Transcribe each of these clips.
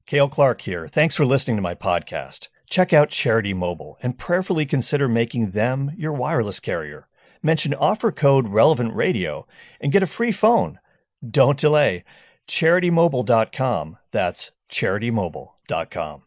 Cale Clark here. Thanks for listening to my podcast. Check out Charity Mobile and prayerfully consider making them your wireless carrier. Mention offer code Relevant Radio and get a free phone. Don't delay. CharityMobile.com. That's CharityMobile.com.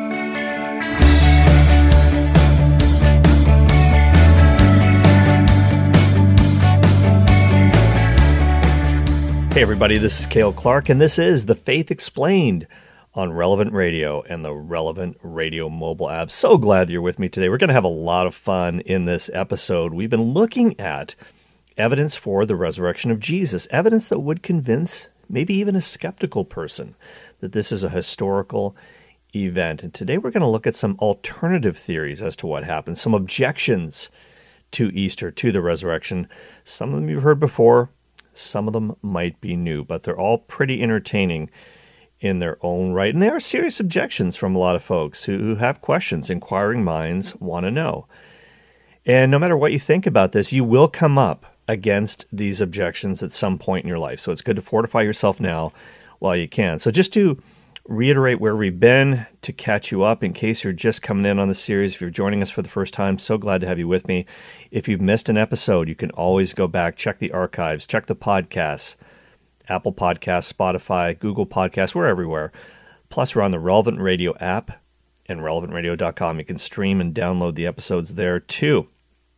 Hey everybody, this is Cale Clark, and this is The Faith Explained on Relevant Radio and the Relevant Radio mobile app. So glad you're with me today. We're going to have a lot of fun in this episode. We've been looking at evidence for the resurrection of Jesus, evidence that would convince maybe even a skeptical person that this is a historical event. And today we're going to look at some alternative theories as to what happened, some objections to Easter, to the resurrection. Some of them you've heard before, some of them might be new, but they're all pretty entertaining in their own right. And there are serious objections from a lot of folks who have questions. Inquiring minds want to know. And no matter what you think about this, you will come up against these objections at some point in your life. So it's good to fortify yourself now while you can. So just to reiterate where we've been, to catch you up in case you're just coming in on the series, if you're joining us for the first time, so glad to have you with me. If you've missed an episode, you can always go back, check the archives, check the podcasts, Apple Podcasts, Spotify, Google Podcasts, we're everywhere. Plus, we're on the Relevant Radio app and relevantradio.com. You can stream and download the episodes there too.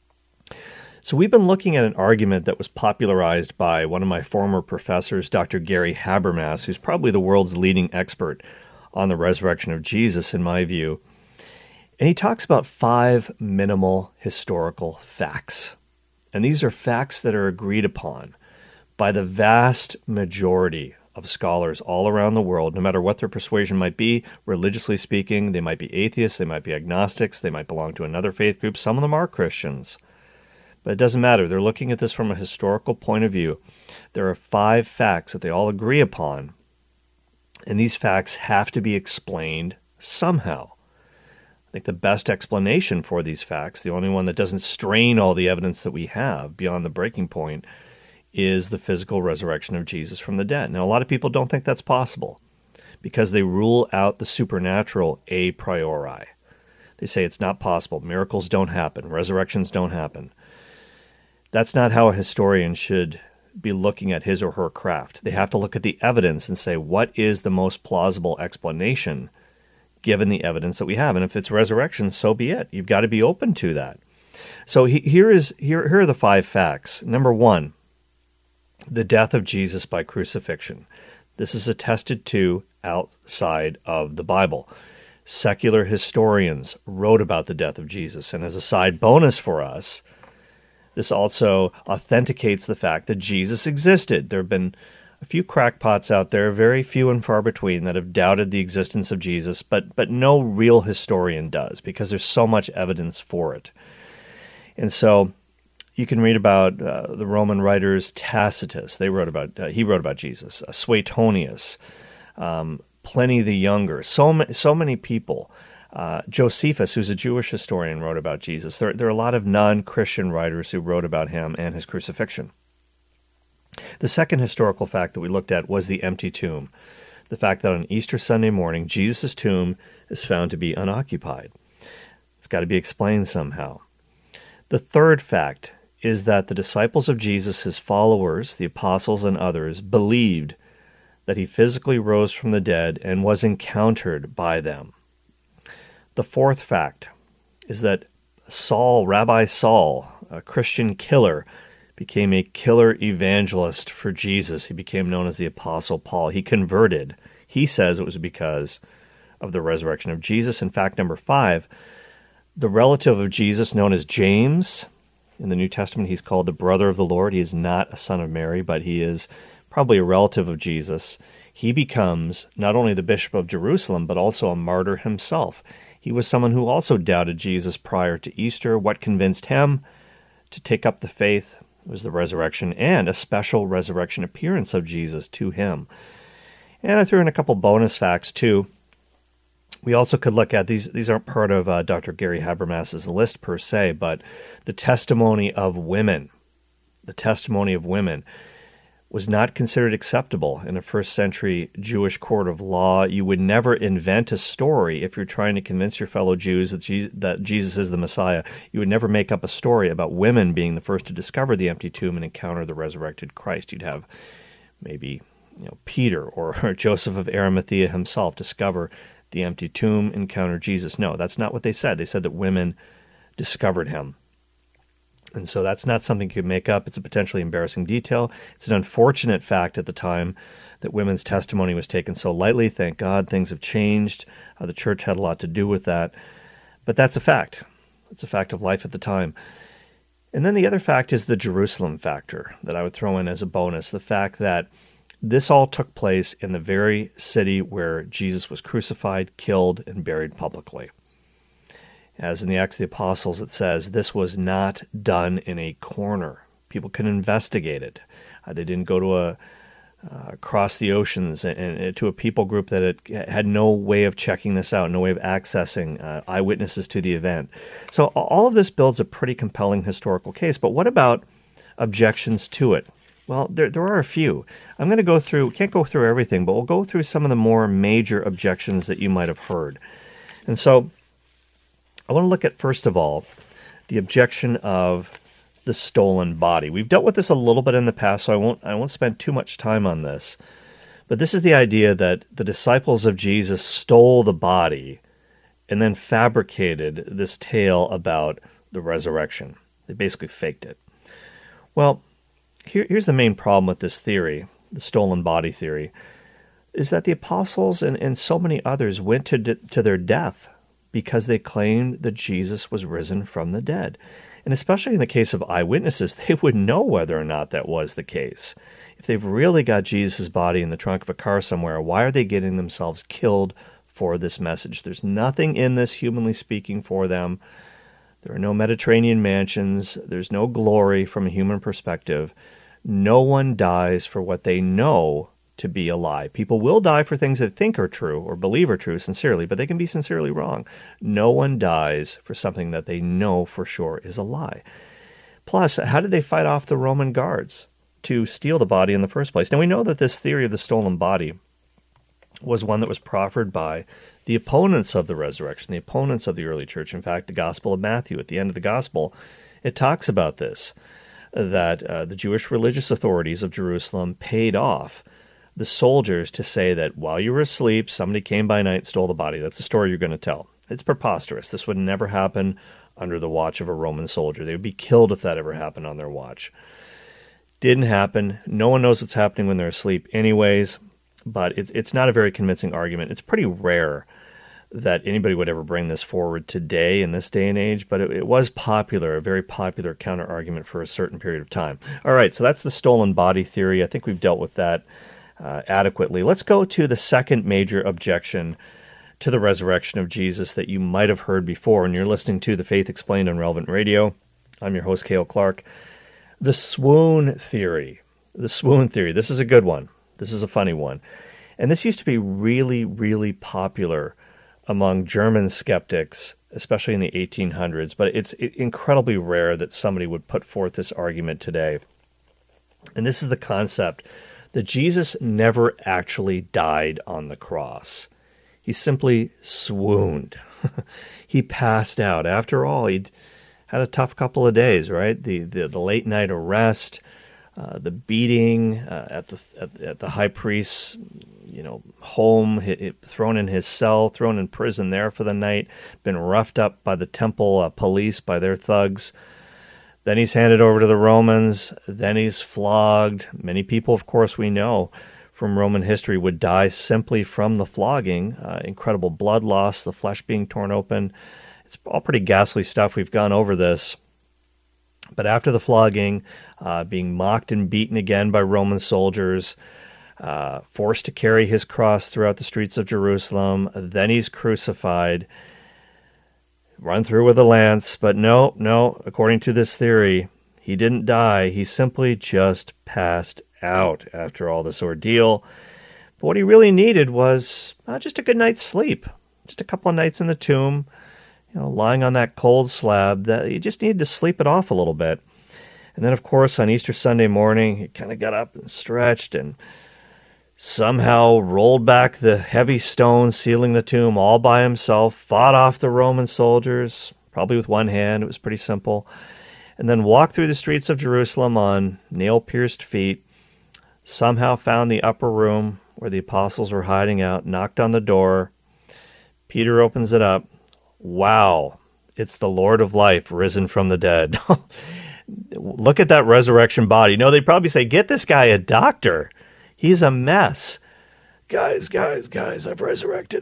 So we've been looking at an argument that was popularized by one of my former professors, Dr. Gary Habermas, who's probably the world's leading expert on the resurrection of Jesus, in my view. And he talks about 5 minimal historical facts. And these are facts that are agreed upon by the vast majority of scholars all around the world, no matter what their persuasion might be, religiously speaking. They might be atheists, they might be agnostics, they might belong to another faith group. Some of them are Christians. But it doesn't matter. They're looking at this from a historical point of view. There are 5 facts that they all agree upon, and these facts have to be explained somehow. I think the best explanation for these facts, the only one that doesn't strain all the evidence that we have beyond the breaking point, is the physical resurrection of Jesus from the dead. Now, a lot of people don't think that's possible because they rule out the supernatural a priori. They say it's not possible. Miracles don't happen. Resurrections don't happen. That's not how a historian should be looking at his or her craft. They have to look at the evidence and say, what is the most plausible explanation given the evidence that we have? And if it's resurrection, so be it. You've got to be open to that. So here are the 5 facts. Number 1, the death of Jesus by crucifixion. This is attested to outside of the Bible. Secular historians wrote about the death of Jesus. And as a side bonus for us, this also authenticates the fact that Jesus existed. There have been a few crackpots out there, very few and far between, that have doubted the existence of Jesus, but no real historian does, because there's so much evidence for it. And so you can read about the Roman writers Tacitus. He wrote about Jesus. Suetonius, Pliny the Younger. So many people. Josephus, who's a Jewish historian, wrote about Jesus. There are a lot of non-Christian writers who wrote about him and his crucifixion. The second historical fact that we looked at was the empty tomb. The fact that on Easter Sunday morning, Jesus' tomb is found to be unoccupied. It's got to be explained somehow. The third fact is that the disciples of Jesus, his followers, the apostles and others, believed that he physically rose from the dead and was encountered by them. The fourth fact is that Rabbi Saul, a Christian killer, became a killer evangelist for Jesus. He became known as the Apostle Paul. He converted. He says it was because of the resurrection of Jesus. In fact, number 5, the relative of Jesus known as James, in the New Testament he's called the brother of the Lord. He is not a son of Mary, but he is probably a relative of Jesus. He becomes not only the Bishop of Jerusalem, but also a martyr himself. He was someone who also doubted Jesus prior to Easter. What convinced him to take up the faith was the resurrection and a special resurrection appearance of Jesus to him. And I threw in a couple bonus facts too. We also could look at, these aren't part of Dr. Gary Habermas's list per se, but the testimony of women. The testimony of women. was not considered acceptable in a first century Jewish court of law. You would never invent a story if you're trying to convince your fellow Jews that Jesus is the Messiah. You would never make up a story about women being the first to discover the empty tomb and encounter the resurrected Christ. You'd have maybe Peter or Joseph of Arimathea himself discover the empty tomb, encounter Jesus. No, that's not what they said. They said that women discovered him. And so that's not something you could make up. It's a potentially embarrassing detail. It's an unfortunate fact at the time that women's testimony was taken so lightly. Thank God things have changed. The church had a lot to do with that. But that's a fact. It's a fact of life at the time. And then the other fact is the Jerusalem factor that I would throw in as a bonus, the fact that this all took place in the very city where Jesus was crucified, killed, and buried publicly. As in the Acts of the Apostles, it says, this was not done in a corner. People could investigate it. They didn't go to across the oceans and to a people group that had no way of checking this out, no way of accessing eyewitnesses to the event. So all of this builds a pretty compelling historical case. But what about objections to it? Well, there are a few. I'm going to go through, can't go through everything, but we'll go through some of the more major objections that you might have heard. And so I want to look at, first of all, the objection of the stolen body. We've dealt with this a little bit in the past, so I won't spend too much time on this. But this is the idea that the disciples of Jesus stole the body and then fabricated this tale about the resurrection. They basically faked it. Well, here's the main problem with this theory, the stolen body theory, is that the apostles and so many others went to their death because they claimed that Jesus was risen from the dead. And especially in the case of eyewitnesses, they would know whether or not that was the case. If they've really got Jesus' body in the trunk of a car somewhere, why are they getting themselves killed for this message? There's nothing in this, humanly speaking, for them. There are no Mediterranean mansions. There's no glory from a human perspective. No one dies for what they know to be a lie. People will die for things they think are true or believe are true sincerely, but they can be sincerely wrong. No one dies for something that they know for sure is a lie. Plus, how did they fight off the Roman guards to steal the body in the first place? Now, we know that this theory of the stolen body was one that was proffered by the opponents of the resurrection, the opponents of the early church. In fact, the Gospel of Matthew, at the end of the Gospel, it talks about this, that the Jewish religious authorities of Jerusalem paid off the soldiers to say that while you were asleep, somebody came by night and stole the body. That's the story you're going to tell. It's preposterous. This would never happen under the watch of a Roman soldier. They would be killed if that ever happened on their watch. Didn't happen. No one knows what's happening when they're asleep anyways, but it's not a very convincing argument. It's pretty rare that anybody would ever bring this forward today in this day and age, but it was popular, a very popular counter-argument for a certain period of time. All right, so that's the stolen body theory. I think we've dealt with that adequately. Let's go to the second major objection to the resurrection of Jesus that you might have heard before, and you're listening to The Faith Explained on Relevant Radio. I'm your host, Cale Clark. The swoon theory. The swoon theory. This is a good one. This is a funny one. And this used to be really, really popular among German skeptics, especially in the 1800s, but it's incredibly rare that somebody would put forth this argument today. And this is the concept that Jesus never actually died on the cross. He simply swooned. He passed out. After all, he'd had a tough couple of days, right? The late night arrest, the beating at the high priest's home, thrown in his cell, thrown in prison there for the night, been roughed up by the temple police, by their thugs. Then he's handed over to the Romans. Then he's flogged. Many people, of course, we know from Roman history would die simply from the flogging. Incredible blood loss, the flesh being torn open. It's all pretty ghastly stuff. We've gone over this. But after the flogging, being mocked and beaten again by Roman soldiers, forced to carry his cross throughout the streets of Jerusalem, then he's crucified, run through with a lance. But no, according to this theory, he didn't die. He simply just passed out after all this ordeal. But what he really needed was just a good night's sleep, just a couple of nights in the tomb, lying on that cold slab. That he just needed to sleep it off a little bit. And then, of course, on Easter Sunday morning, he kind of got up and stretched and somehow rolled back the heavy stone sealing the tomb all by himself, fought off the Roman soldiers, probably with one hand. It was pretty simple. And then walked through the streets of Jerusalem on nail-pierced feet, somehow found the upper room where the apostles were hiding out, knocked on the door. Peter opens it up. Wow, it's the Lord of life risen from the dead. Look at that resurrection body. No, they'd probably say, get this guy a doctor. He's a mess. Guys, I've resurrected.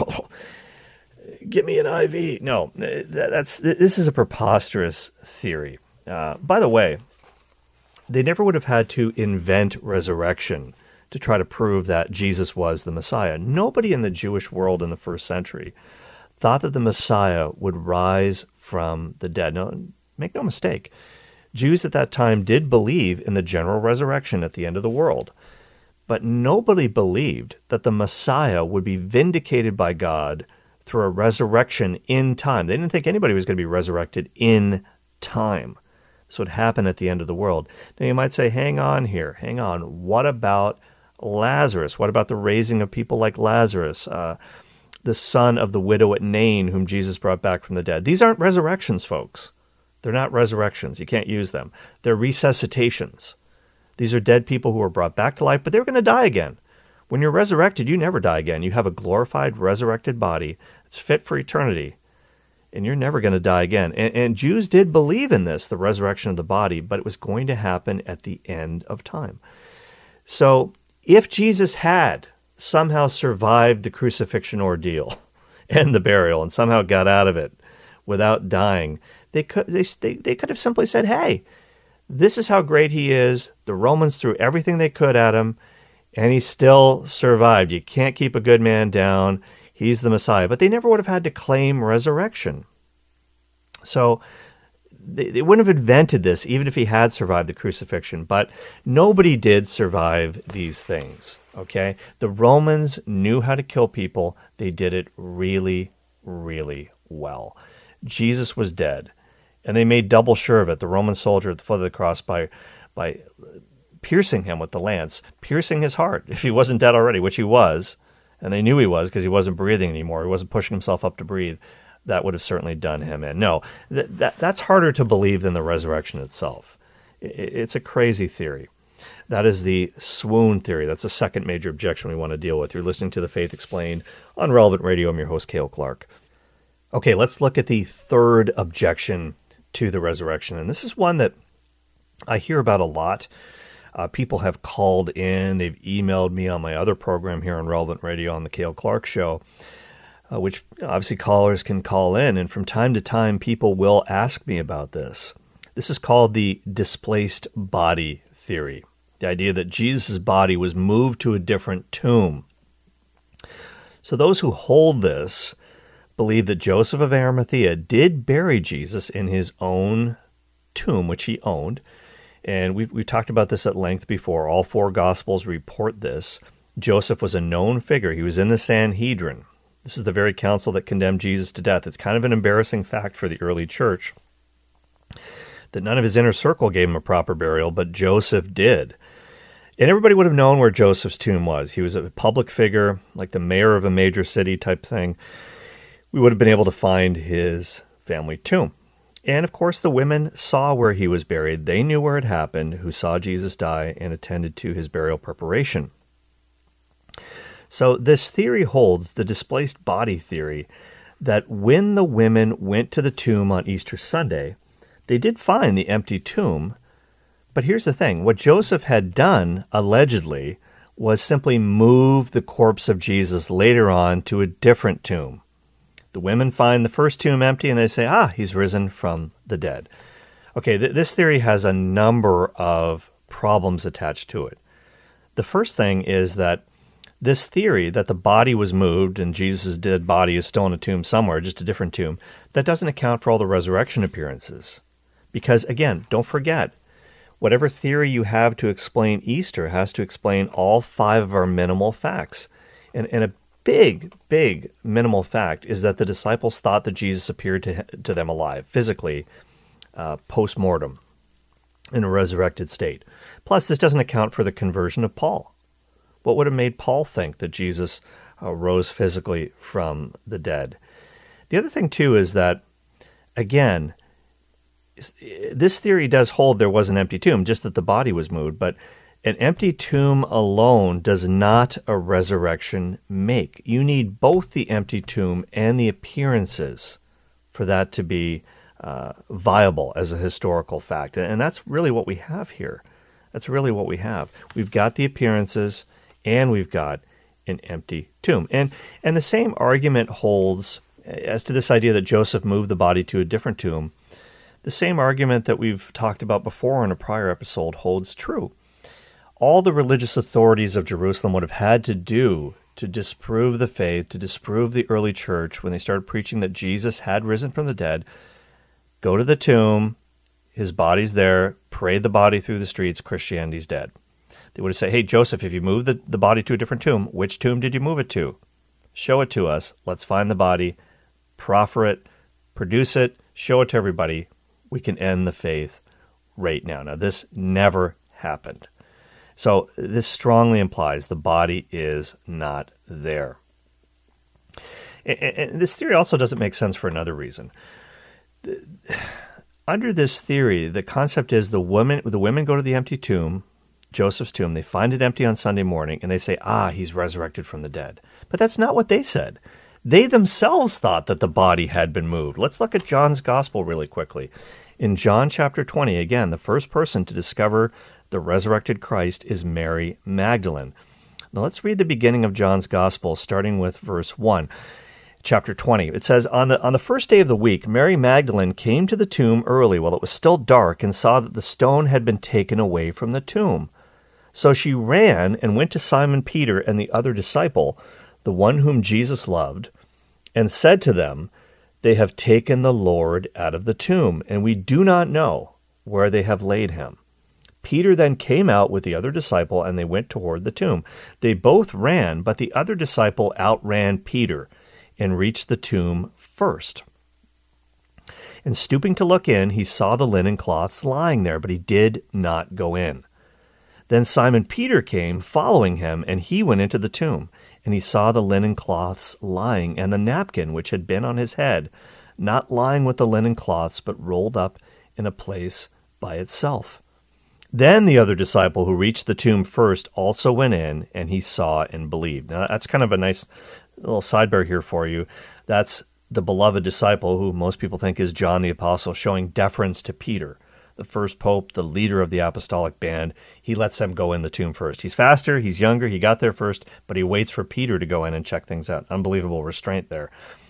Give me an IV. No, this is a preposterous theory. By the way, they never would have had to invent resurrection to try to prove that Jesus was the Messiah. Nobody in the Jewish world in the first century thought that the Messiah would rise from the dead. No, make no mistake. Jews at that time did believe in the general resurrection at the end of the world. But nobody believed that the Messiah would be vindicated by God through a resurrection in time. They didn't think anybody was going to be resurrected in time. This would happen at the end of the world. Now you might say, hang on here, hang on. What about Lazarus? What about the raising of people like Lazarus, the son of the widow at Nain, whom Jesus brought back from the dead? These aren't resurrections, folks. They're not resurrections. You can't use them. They're resuscitations. These are dead people who are brought back to life, but they're going to die again. When you're resurrected, you never die again. You have a glorified, resurrected body that's fit for eternity, and you're never going to die again. And Jews did believe in this, the resurrection of the body, but it was going to happen at the end of time. So if Jesus had somehow survived the crucifixion ordeal and the burial and somehow got out of it without dying, they could have simply said, hey, this is how great he is. The Romans threw everything they could at him, and he still survived. You can't keep a good man down. He's the Messiah. But they never would have had to claim resurrection. So they wouldn't have invented this, even if he had survived the crucifixion. But nobody did survive these things, okay? The Romans knew how to kill people. They did it really, really well. Jesus was dead. And they made double sure of it, the Roman soldier at the foot of the cross, by piercing him with the lance, piercing his heart, if he wasn't dead already, which he was, and they knew he was because he wasn't breathing anymore. He wasn't pushing himself up to breathe. That would have certainly done him in. No, that's harder to believe than the resurrection itself. It's a crazy theory. That is the swoon theory. That's the second major objection we want to deal with. You're listening to The Faith Explained on Relevant Radio. I'm your host, Cale Clark. Okay, let's look at the third objection to the resurrection. And this is one that I hear about a lot. People have called in. They've emailed me on my other program here on Relevant Radio on the Cale Clark Show, which obviously callers can call in. And from time to time, people will ask me about this. This is called the displaced body theory. The idea that Jesus' body was moved to a different tomb. So those who hold this believe that Joseph of Arimathea did bury Jesus in his own tomb, which he owned. And we've talked about this at length before. All four Gospels report this. Joseph was a known figure. He was in the Sanhedrin. This is the very council that condemned Jesus to death. It's kind of an embarrassing fact for the early church that none of his inner circle gave him a proper burial, but Joseph did. And everybody would have known where Joseph's tomb was. He was a public figure, like the mayor of a major city type thing. We would have been able to find his family tomb. And of course, the women saw where he was buried. They knew where it happened, who saw Jesus die and attended to his burial preparation. So this theory holds, the displaced body theory, that when the women went to the tomb on Easter Sunday, they did find the empty tomb. But here's the thing. What Joseph had done, allegedly, was simply move the corpse of Jesus later on to a different tomb. The women find the first tomb empty, and they say, he's risen from the dead. Okay, this theory has a number of problems attached to it. The first thing is that this theory that the body was moved and Jesus' dead body is still in a tomb somewhere, just a different tomb, that doesn't account for all the resurrection appearances. Because, again, don't forget, whatever theory you have to explain Easter has to explain all five of our minimal facts. And a big minimal fact is that the disciples thought that Jesus appeared to them alive, physically, post-mortem. in a resurrected state. Plus, this doesn't account for the conversion of Paul. What would have made Paul think that Jesus rose physically from the dead? The other thing, too, is that, again, this theory does hold there was an empty tomb, just that the body was moved, but an empty tomb alone does not a resurrection make. You need both the empty tomb and the appearances for that to be viable as a historical fact. And that's really what we have here. That's really what we have. We've got the appearances and we've got an empty tomb. And the same argument holds as to this idea that Joseph moved the body to a different tomb. The same argument that we've talked about before in a prior episode holds true. All the religious authorities of Jerusalem would have had to do to disprove the faith, to disprove the early church when they started preaching that Jesus had risen from the dead, go to the tomb, his body's there, parade the body through the streets, Christianity's dead. They would have said, hey, Joseph, if you moved the body to a different tomb, which tomb did you move it to? Show it to us. Let's find the body, proffer it, produce it, show it to everybody. We can end the faith right now. Now, this never happened. So this strongly implies the body is not there. And this theory also doesn't make sense for another reason. Under this theory, the concept is the women go to the empty tomb, Joseph's tomb, they find it empty on Sunday morning, and they say, he's resurrected from the dead. But that's not what they said. They themselves thought that the body had been moved. Let's look at John's gospel really quickly. In John chapter 20, again, the first person to discover the resurrected Christ is Mary Magdalene. Now let's read the beginning of John's gospel, starting with verse 1. Chapter 20. It says, on the first day of the week, Mary Magdalene came to the tomb early while it was still dark and saw that the stone had been taken away from the tomb. So she ran and went to Simon Peter and the other disciple, the one whom Jesus loved, and said to them, they have taken the Lord out of the tomb, and we do not know where they have laid him. Peter then came out with the other disciple, and they went toward the tomb. They both ran, but the other disciple outran Peter and reached the tomb first. And stooping to look in, he saw the linen cloths lying there, but he did not go in. Then Simon Peter came, following him, and he went into the tomb. And he saw the linen cloths lying, and the napkin which had been on his head, not lying with the linen cloths, but rolled up in a place by itself. Then the other disciple who reached the tomb first also went in, and he saw and believed. Now, that's kind of a nice little sidebar here for you. That's the beloved disciple, who most people think is John the Apostle, showing deference to Peter, the first pope, the leader of the apostolic band. He lets them go in the tomb first. He's faster, he's younger, he got there first, but he waits for Peter to go in and check things out. Unbelievable restraint there.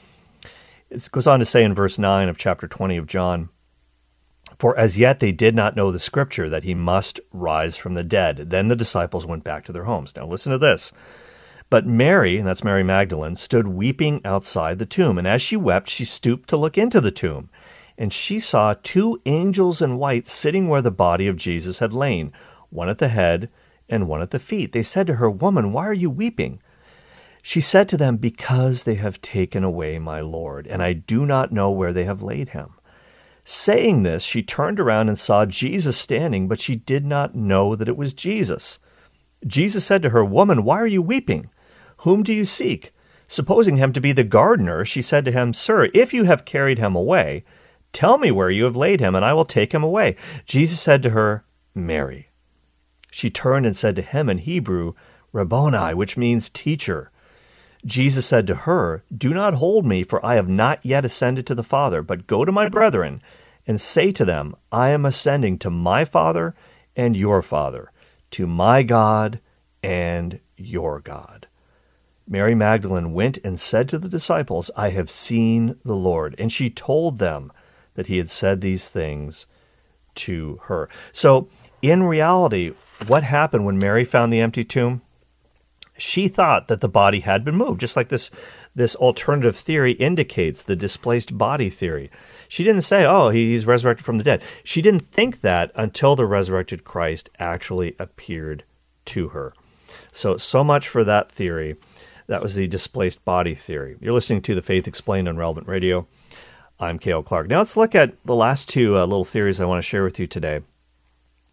It goes on to say in verse 9 of chapter 20 of John, for as yet they did not know the scripture that he must rise from the dead. Then the disciples went back to their homes. Now listen to this. But Mary, and that's Mary Magdalene, stood weeping outside the tomb. And as she wept, she stooped to look into the tomb. And she saw two angels in white sitting where the body of Jesus had lain, one at the head and one at the feet. They said to her, Woman, why are you weeping? She said to them, Because they have taken away my Lord, and I do not know where they have laid him. Saying this, she turned around and saw Jesus standing, but she did not know that it was Jesus. Jesus said to her, Woman, why are you weeping? Whom do you seek? Supposing him to be the gardener, she said to him, Sir, if you have carried him away, tell me where you have laid him, and I will take him away. Jesus said to her, Mary. She turned and said to him in Hebrew, Rabboni, which means teacher. Jesus said to her, Do not hold me, for I have not yet ascended to the Father, but go to my brethren and say to them, I am ascending to my Father and your Father, to my God and your God. Mary Magdalene went and said to the disciples, I have seen the Lord. And she told them that he had said these things to her. So, in reality, what happened when Mary found the empty tomb? She thought that the body had been moved, just like this alternative theory indicates, the displaced body theory. She didn't say, he's resurrected from the dead. She didn't think that until the resurrected Christ actually appeared to her. So much for that theory. That was the displaced body theory. You're listening to The Faith Explained on Relevant Radio. I'm Cale Clark. Now let's look at the last two little theories I want to share with you today.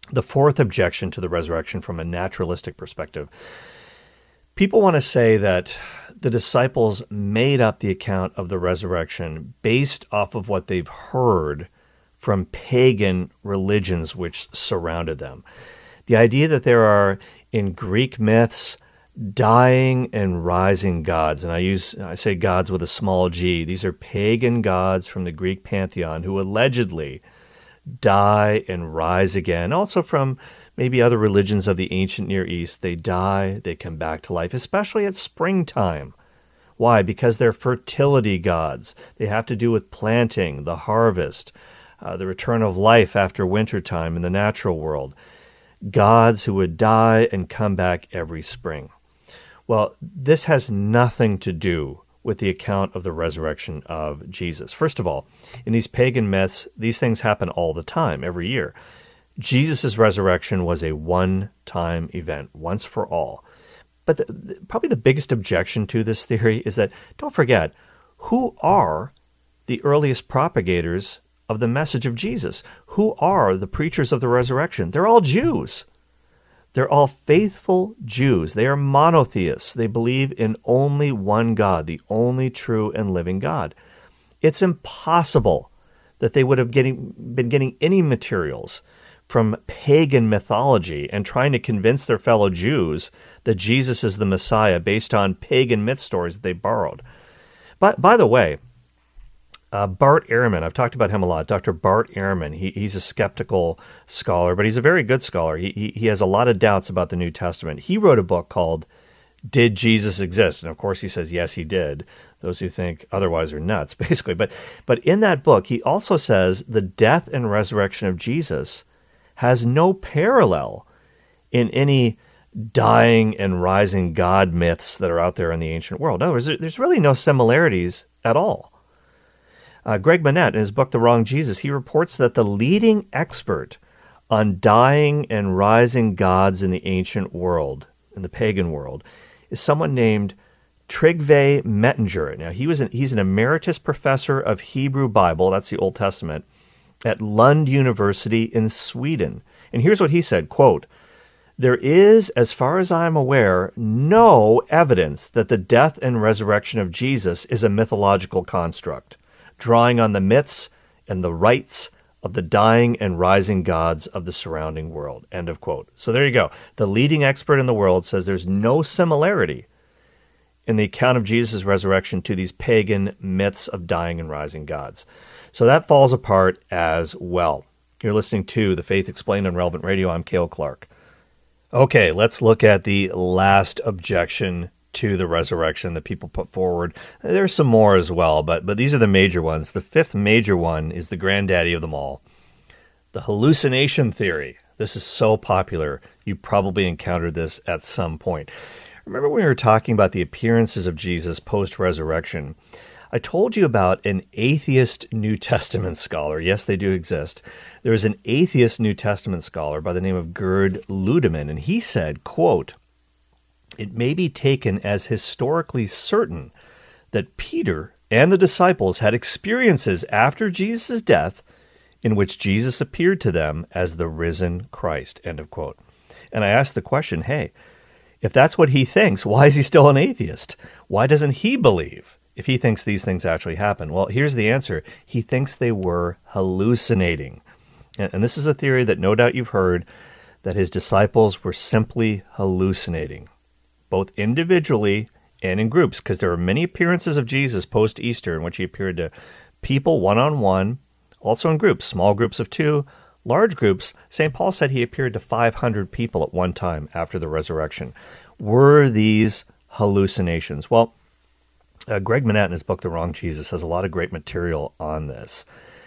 The fourth objection to the resurrection from a naturalistic perspective. People want to say that the disciples made up the account of the resurrection based off of what they've heard from pagan religions which surrounded them. The idea that there are, in Greek myths, dying and rising gods, and I say gods with a small g. These are pagan gods from the Greek pantheon who allegedly die and rise again. Also from maybe other religions of the ancient Near East, they die, they come back to life, especially at springtime. Why? Because they're fertility gods. They have to do with planting, the harvest, the return of life after wintertime in the natural world. Gods who would die and come back every spring. Well, this has nothing to do with the account of the resurrection of Jesus. First of all, in these pagan myths, these things happen all the time, every year. Jesus' resurrection was a one-time event, once for all. But probably the biggest objection to this theory is that, don't forget, who are the earliest propagators of the message of Jesus? Who are the preachers of the resurrection? They're all Jews. They're all faithful Jews. They are monotheists. They believe in only one God, the only true and living God. It's impossible that they would have been getting any materials from pagan mythology and trying to convince their fellow Jews that Jesus is the Messiah based on pagan myth stories that they borrowed. But by the way, Bart Ehrman, I've talked about him a lot. Dr. Bart Ehrman, he's a skeptical scholar, but he's a very good scholar. He has a lot of doubts about the New Testament. He wrote a book called Did Jesus Exist? And of course he says, yes, he did. Those who think otherwise are nuts, basically. But in that book, he also says the death and resurrection of Jesus has no parallel in any dying and rising God myths that are out there in the ancient world. In other words, there's really no similarities at all. Greg Manette, in his book, The Wrong Jesus, he reports that the leading expert on dying and rising gods in the ancient world, in the pagan world, is someone named Tryggve Mettinger. Now, he's an emeritus professor of Hebrew Bible, that's the Old Testament, at Lund University in Sweden. And here's what he said, quote, "There is, as far as I am aware, no evidence that the death and resurrection of Jesus is a mythological construct, drawing on the myths and the rites of the dying and rising gods of the surrounding world." End of quote. So there you go. The leading expert in the world says there's no similarity in the account of Jesus' resurrection to these pagan myths of dying and rising gods. So that falls apart as well. You're listening to The Faith Explained on Relevant Radio. I'm Cale Clark. Okay, let's look at the last objection to the resurrection that people put forward. There's some more as well, but these are the major ones. The fifth major one is the granddaddy of them all, the hallucination theory. This is so popular. You probably encountered this at some point. Remember when we were talking about the appearances of Jesus post-resurrection? I told you about an atheist New Testament scholar. Yes, they do exist. There is an atheist New Testament scholar by the name of Gerd Ludemann, and he said, quote, "It may be taken as historically certain that Peter and the disciples had experiences after Jesus' death in which Jesus appeared to them as the risen Christ." End of quote. And I asked the question, hey, if that's what he thinks, why is he still an atheist? Why doesn't he believe if he thinks these things actually happen? Well, here's the answer. He thinks they were hallucinating. And this is a theory that no doubt you've heard, that his disciples were simply hallucinating, both individually and in groups, because there are many appearances of Jesus post-Easter in which he appeared to people one-on-one, also in groups, small groups of 2, large groups. St. Paul said he appeared to 500 people at one time after the resurrection. Were these hallucinations? Well, Greg Manette in his book, The Wrong Jesus, has a lot of great material on this.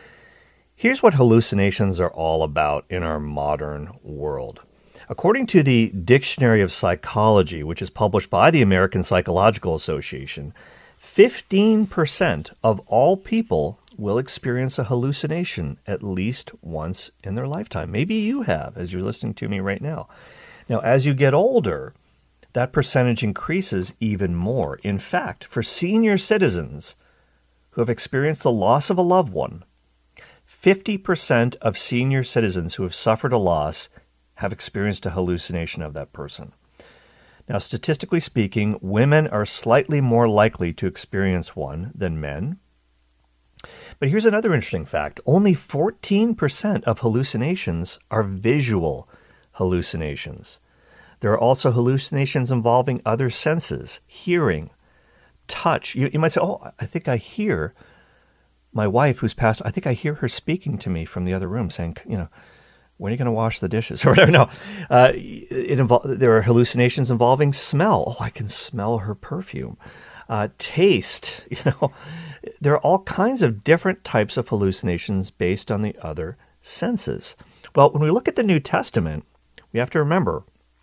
Here's what hallucinations are all about in our modern world. According to the Dictionary of Psychology, which is published by the American Psychological Association, 15% of all people will experience a hallucination at least once in their lifetime. Maybe you have, as you're listening to me right now. Now, as you get older, that percentage increases even more. In fact, for senior citizens who have experienced the loss of a loved one, 50% of senior citizens who have suffered a loss have experienced a hallucination of that person. Now, statistically speaking, women are slightly more likely to experience one than men. But here's another interesting fact. Only 14% of hallucinations are visual hallucinations. There are also hallucinations involving other senses, hearing, touch. You might say, oh, I think I hear my wife who's passed, I think I hear her speaking to me from the other room saying, when are you going to wash the dishes or whatever? No, there are hallucinations involving smell. Oh, I can smell her perfume. Taste, there are all kinds of different types of hallucinations based on the other senses. Well, when we look at the New Testament, we have to remember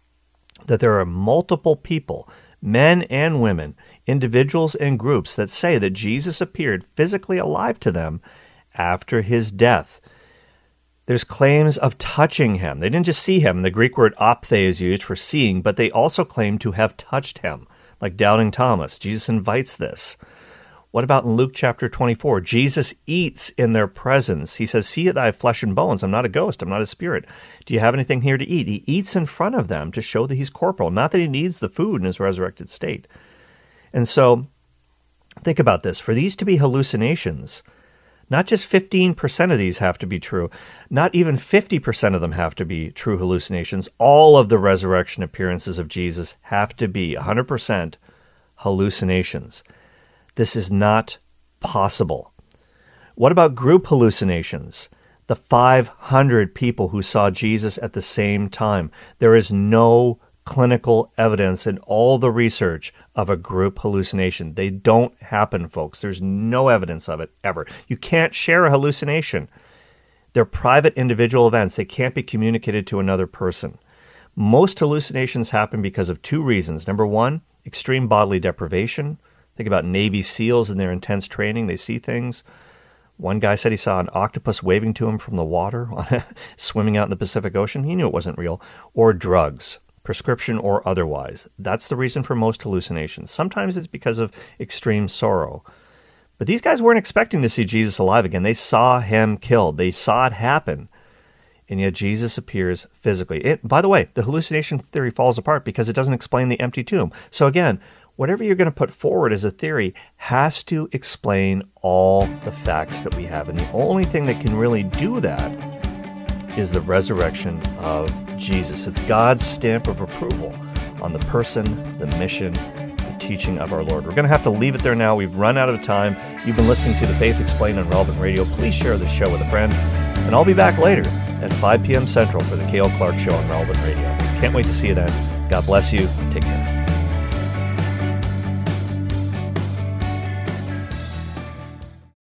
that there are multiple people, men and women, individuals and groups that say that Jesus appeared physically alive to them after his death. There's claims of touching him. They didn't just see him. The Greek word ophthe is used for seeing, but they also claim to have touched him, like doubting Thomas. Jesus invites this. What about in Luke chapter 24? Jesus eats in their presence. He says, see that I have flesh and bones. I'm not a ghost. I'm not a spirit. Do you have anything here to eat? He eats in front of them to show that he's corporal, not that he needs the food in his resurrected state. And so think about this. For these to be hallucinations, not just 15% of these have to be true, not even 50% of them have to be true hallucinations. All of the resurrection appearances of Jesus have to be 100% hallucinations. This is not possible. What about group hallucinations? The 500 people who saw Jesus at the same time. There is no clinical evidence in all the research of a group hallucination. They don't happen, folks. There's no evidence of it ever. You can't share a hallucination. They're private individual events. They can't be communicated to another person. Most hallucinations happen because of two reasons. Number one, extreme bodily deprivation. Think about Navy SEALs in their intense training. They see things. One guy said he saw an octopus waving to him from the water, swimming out in the Pacific Ocean. He knew it wasn't real. Or drugs, prescription or otherwise. That's the reason for most hallucinations. Sometimes it's because of extreme sorrow. But these guys weren't expecting to see Jesus alive again. They saw him killed. They saw it happen. And yet Jesus appears physically. By the way, the hallucination theory falls apart because it doesn't explain the empty tomb. So again, whatever you're going to put forward as a theory has to explain all the facts that we have. And the only thing that can really do that is the resurrection of Jesus. It's God's stamp of approval on the person, the mission, the teaching of our Lord. We're going to have to leave it there now. We've run out of time. You've been listening to The Faith Explained on Relevant Radio. Please share the show with a friend. And I'll be back later at 5 p.m. Central for the Cale Clark Show on Relevant Radio. Can't wait to see you then. God bless you. Take care.